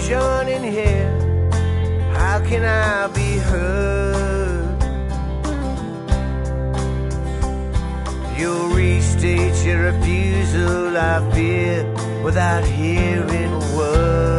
joining here. How can I be heard? You'll restate your refusal, I fear, without hearing a word.